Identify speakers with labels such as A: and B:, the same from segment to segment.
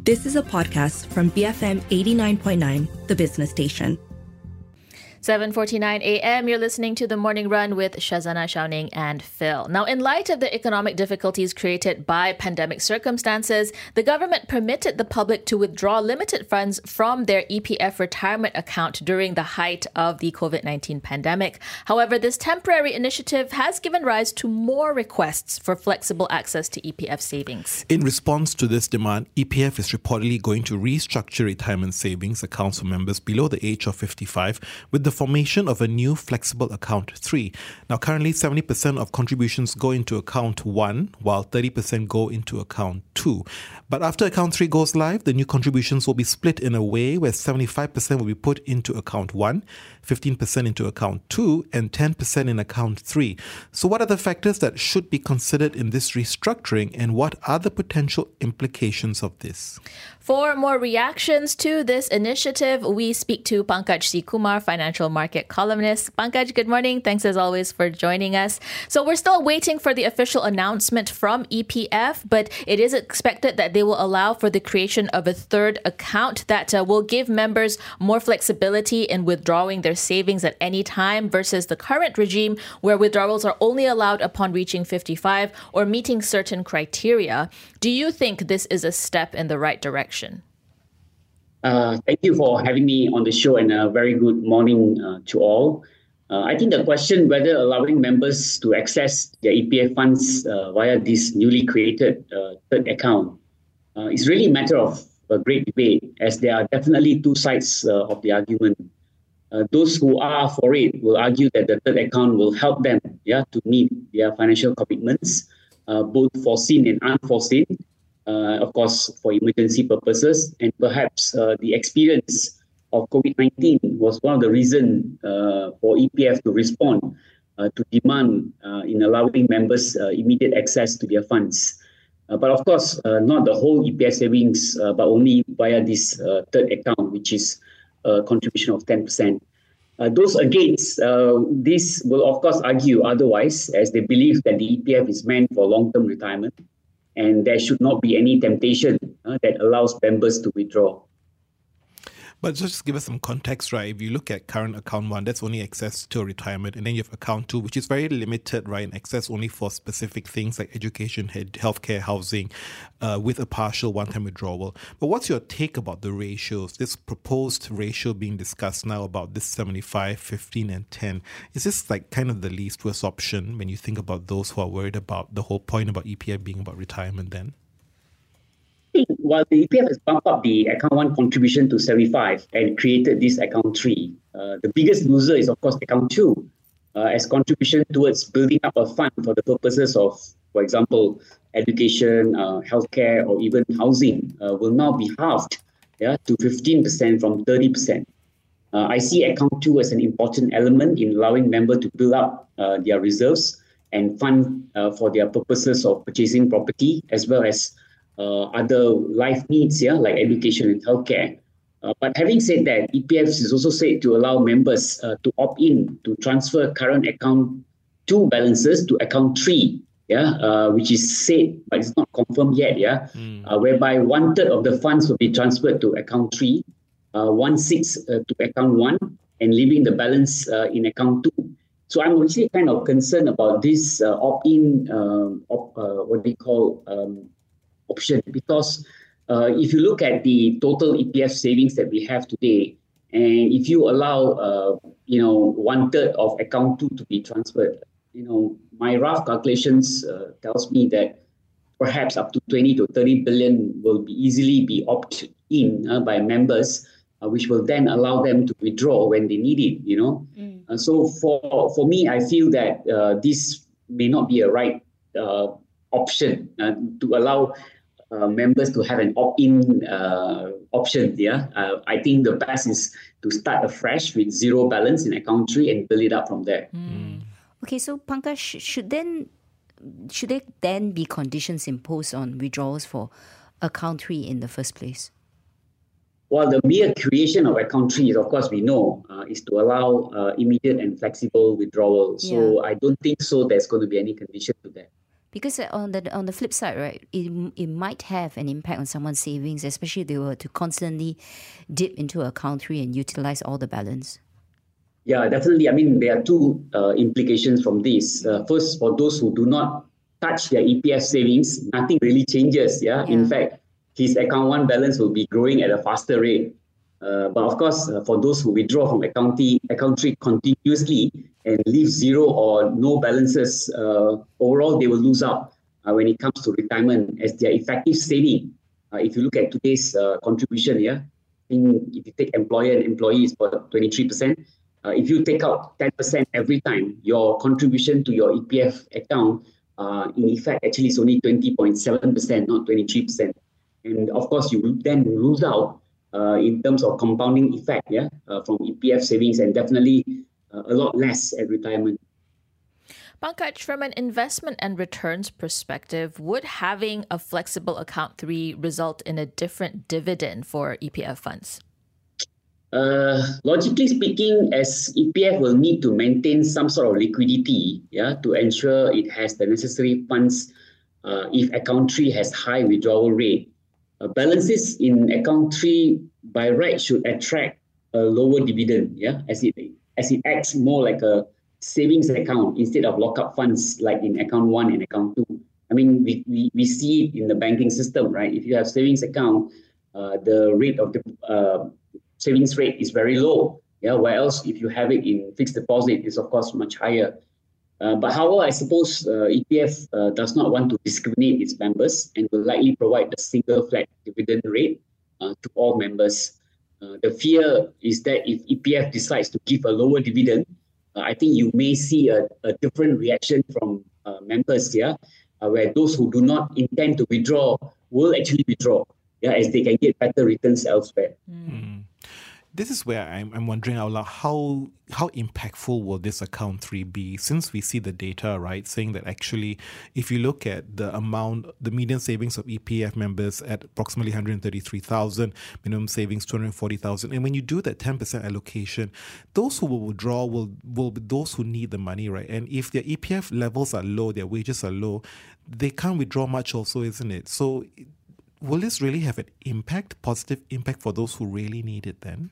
A: This is a podcast from BFM 89.9, the business station.
B: 7:49 a.m. You're listening to The Morning Run with Shazana Xiaoning and Phil. Now, in light of the economic difficulties created by pandemic circumstances, the government permitted the public to withdraw limited funds from their EPF retirement account during the height of the COVID-19 pandemic. However, this temporary initiative has given rise to more requests for flexible access to EPF savings.
C: In response to this demand, EPF is reportedly going to restructure retirement savings accounts for members below the age of 55 with the formation of a new flexible account 3. Now, currently 70% of contributions go into account 1, while 30% go into account 2. But after account 3 goes live, the new contributions will be split in a way where 75% will be put into account 1, 15% into account 2, and 10% in account 3. So what are the factors that should be considered in this restructuring, and what are the potential implications of this?
B: For more reactions to this initiative, we speak to Pankaj C. Kumar, financial market columnist. Pankaj, good morning. Thanks as always for joining us. So we're still waiting for the official announcement from EPF, but it is expected that they will allow for the creation of a third account that will give members more flexibility in withdrawing their savings at any time versus the current regime where withdrawals are only allowed upon reaching 55 or meeting certain criteria. Do you think this is a step in the right direction?
D: Thank you for having me on the show, and a very good morning to all. I think the question whether allowing members to access their EPF funds via this newly created third account is really a matter of a great debate, as there are definitely two sides of the argument. Those who are for it will argue that the third account will help them to meet their financial commitments, both foreseen and unforeseen. Of course, for emergency purposes, and perhaps the experience of COVID-19 was one of the reasons for EPF to respond to demand in allowing members immediate access to their funds. But of course, not the whole EPF savings, but only via this third account, which is a contribution of 10%. Those against this will, of course, argue otherwise, as they believe that the EPF is meant for long-term retirement, and there should not be any temptation that allows members to withdraw.
C: But just give us some context, right? If you look at current account 1, that's only access to retirement. And then you have account 2, which is very limited, right? And access only for specific things like education, healthcare, housing, with a partial one-time withdrawal. But what's your take about the ratios? This proposed ratio being discussed now about this 75, 15, and 10. Is this like kind of the least worst option when you think about those who are worried about the whole point about EPF being about retirement then?
D: While the EPF has bumped up the account 1 contribution to 75 and created this account 3, the biggest loser is, of course, account 2, as contribution towards building up a fund for the purposes of, for example, education, healthcare, or even housing will now be halved to 15% from 30%. I see account 2 as an important element in allowing members to build up their reserves and fund for their purposes of purchasing property, as well as other life needs, like education and healthcare. But having said that, EPF is also said to allow members to opt in to transfer current account 2 balances to account 3, which is said, but it's not confirmed yet, whereby 1/3 of the funds will be transferred to account 3, 1/6 to account 1, and leaving the balance in account 2. So I'm actually kind of concerned about this opt-in, option, because if you look at the total EPF savings that we have today, and if you allow 1/3 of account 2 to be transferred, my rough calculations tells me that perhaps up to 20 to 30 billion will easily be opted in by members, which will then allow them to withdraw when they need it. So for me, I feel that this may not be a right option to allow members to have an opt-in option. I think the best is to start afresh with zero balance in account 3 and build it up from there.
E: Okay, so Pankaj, should there then be conditions imposed on withdrawals for account 3 in the first place?
D: Well, the mere creation of account 3, of course, we know, is to allow immediate and flexible withdrawal. So I don't think so there's going to be any condition to that.
E: Because on the flip side, right, it might have an impact on someone's savings, especially if they were to constantly dip into account 3 and utilize all the balance.
D: Yeah, definitely. I mean, there are two implications from this. First, for those who do not touch their EPF savings, nothing really changes. Yeah. In fact, his account 1 balance will be growing at a faster rate. But of course, for those who withdraw from account 3 continuously and leave zero or no balances, overall they will lose out when it comes to retirement, as their effective saving. If you look at today's contribution, if you take employer and employee, it's about 23%. If you take out 10% every time, your contribution to your EPF account, in effect, actually is only 20.7%, not 23%. And of course, you then lose out in terms of compounding effect, from EPF savings, and definitely a lot less at retirement.
B: Pankaj, from an investment and returns perspective, would having a flexible account 3 result in a different dividend for EPF funds?
D: Logically speaking, as EPF will need to maintain some sort of liquidity, to ensure it has the necessary funds if account 3 has high withdrawal rate. Balances in account 3 by right should attract a lower dividend, as it acts more like a savings account instead of lockup funds like in account 1 and account 2. I mean, we see it in the banking system, right? If you have savings account, the rate of the savings rate is very low. Whereas if you have it in fixed deposit, it's of course much higher. But however, I suppose EPF does not want to discriminate its members and will likely provide a single flat dividend rate to all members. The fear is that if EPF decides to give a lower dividend, I think you may see a different reaction from members here, where those who do not intend to withdraw will actually withdraw, as they can get better returns elsewhere.
C: This is where I'm wondering out loud, how impactful will this account 3 be, since we see the data, right, saying that actually if you look at the amount, the median savings of EPF members at approximately 133,000, minimum savings 240,000, and when you do that 10% allocation, those who will withdraw will be those who need the money, right? And if their EPF levels are low, their wages are low, they can't withdraw much also, isn't it? So will this really have an positive impact for those who really need it then?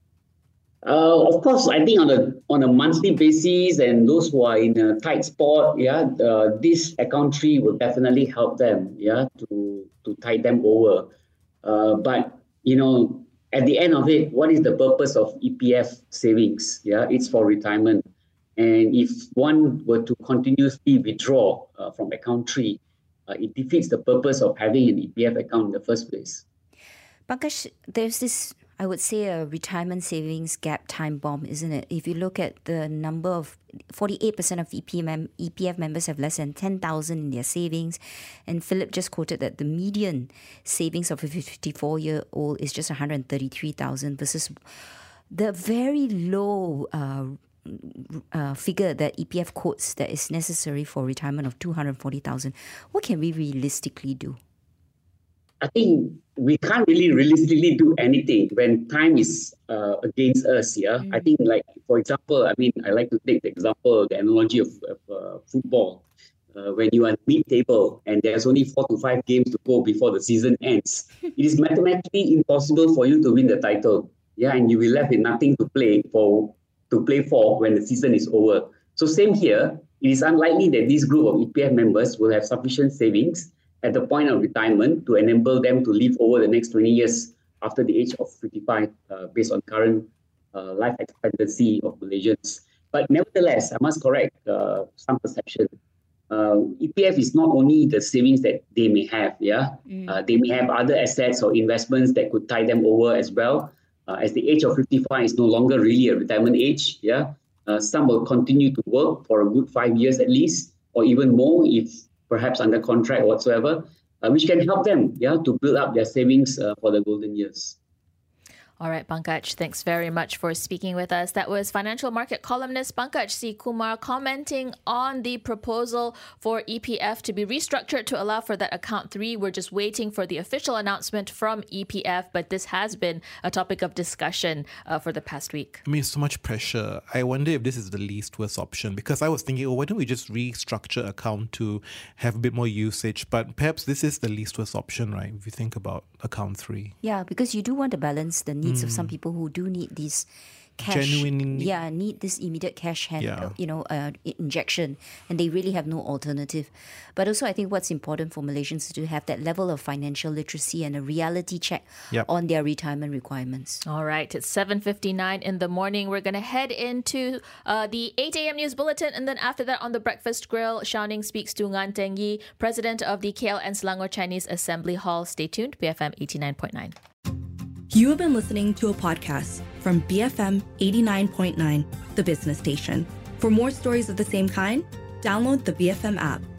D: Of course, I think on a monthly basis, and those who are in a tight spot, this account 3 will definitely help them, to tide them over. But at the end of it, what is the purpose of EPF savings? It's for retirement. And if one were to continuously withdraw from account 3, it defeats the purpose of having an EPF account in the first place.
E: Pankaj, there's this, I would say, a retirement savings gap time bomb, isn't it? If you look at the number of 48% of EPF members have less than 10,000 in their savings, and Philip just quoted that the median savings of a 54-year-old is just 133,000 versus the very low figure that EPF quotes that is necessary for retirement of 240,000. What can we realistically do?
D: I think we can't really realistically do anything when time is against us. I think, like, for example, I like to take the analogy of football. When you are mid-table and there's only 4 to 5 games to go before the season ends, it is mathematically impossible for you to win the title. And you will be left with nothing to play for when the season is over. So same here, it is unlikely that this group of EPF members will have sufficient savings at the point of retirement to enable them to live over the next 20 years after the age of 55, based on current life expectancy of Malaysians. But nevertheless, I must correct some perception. EPF is not only the savings that they may have, they may have other assets or investments that could tie them over as well. As the age of 55 is no longer really a retirement age, some will continue to work for a good 5 years at least, or even more if perhaps under contract whatsoever, which can help them to build up their savings for the golden years.
B: All right, Pankaj, thanks very much for speaking with us. That was financial market columnist Pankaj C. Kumar commenting on the proposal for EPF to be restructured to allow for that account 3. We're just waiting for the official announcement from EPF, but this has been a topic of discussion for the past week.
C: I mean, so much pressure. I wonder if this is the least worst option, because I was thinking, why don't we just restructure account to have a bit more usage? But perhaps this is the least worst option, right? If you think about account 3.
E: Yeah, because you do want to balance the needs of some people who do need these cash, need this immediate cash injection, and they really have no alternative. But also, I think what's important for Malaysians is to have that level of financial literacy and a reality check on their retirement requirements.
B: All right, it's 7:59 in the morning. We're going to head into the 8 a.m. news bulletin, and then after that on the Breakfast Grill, Shao Ning speaks to Ngan Teng Yi, president of the KL and Selangor Chinese Assembly Hall. Stay tuned, BFM 89.9.
A: You have been listening to a podcast from BFM 89.9, the business station. For more stories of the same kind, download the BFM app.